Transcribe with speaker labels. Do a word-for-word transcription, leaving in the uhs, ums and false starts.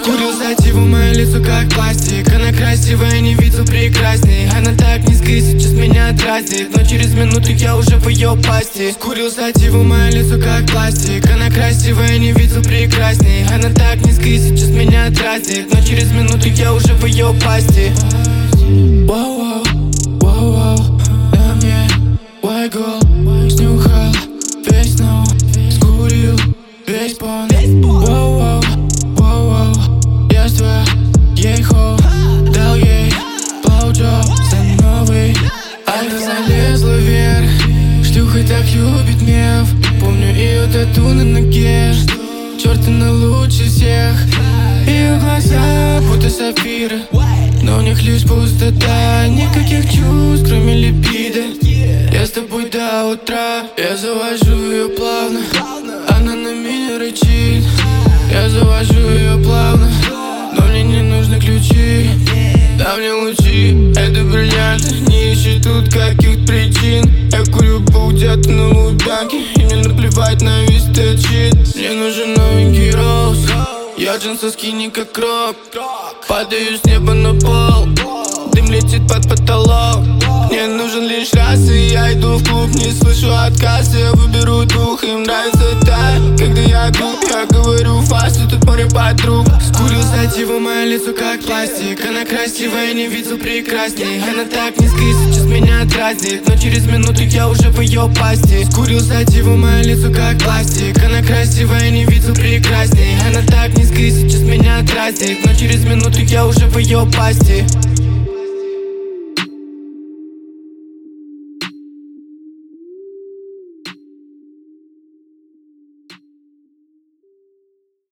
Speaker 1: Скурил сативу, мое лицо как пластик. Она красивая, не видел прекрасней. Она так низко и сейчас меня дразнит, но через минуту я уже в ее пасти. Скурил сативу, мое лицо как пластик. Она красивая, не видел прекрасней. Она так низко и сейчас меня дразнит, но через минуту я уже в ее пасти. Воу-воу, воу-воу, на мне white gold. Снюхал весь ноу, скурил весь пон. Воу-воу, воу-воу, я с твоей хоу. Дал ей блоуджоп за новый. Она залезла вверх, шлюхой так любит меф. Помню ее тату на ноге, черт, она лучше всех. Ее глаза будто сапфиры, но в них лишь пустота. Никаких чувств, кроме либидо. Я с тобой до утра. Я завожу ее плавно, она на меня рычит. Я завожу ее плавно, но мне не нужны ключи. Дай мне лучи, это бриллианты, не ищи тут каких причин. Я курю где-то на лубянке, и мне наплевать на весь этот щит. Мне нужен новенький роуз, я джинсы скини как рок. Падаю с неба на пол, дым летит под потолок. Мне нужен лишь раз, и я иду в клуб, не слышу отказа. Я выберу дух, им нравится так, когда я тут. Я говорю фаст, и тут море подруг. Скурил сативу, мое лицо как пластик. Она красивая, не видел прекрасней. Она так низко и сейчас меня дразнит, но через минуту я уже в ее пасти. Скурил сативу, мое лицо как пластик. Она красивая, не видел прекрасней. Она так низко и сейчас меня дразнит, но через минуту я уже в ее пасти.